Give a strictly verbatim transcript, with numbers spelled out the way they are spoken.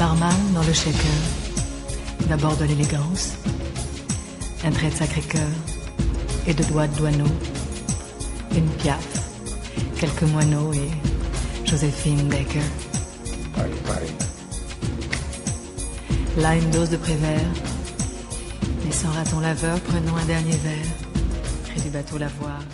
Barman dans le shaker, d'abord de l'élégance, un trait de Sacré-Cœur et deux doigts de douaneau, une Piaf, quelques moineaux et Joséphine Baker. Party, party. Là une dose de Prévert, et sans raton laveur, prenons un dernier verre, près du bateau Lavoir.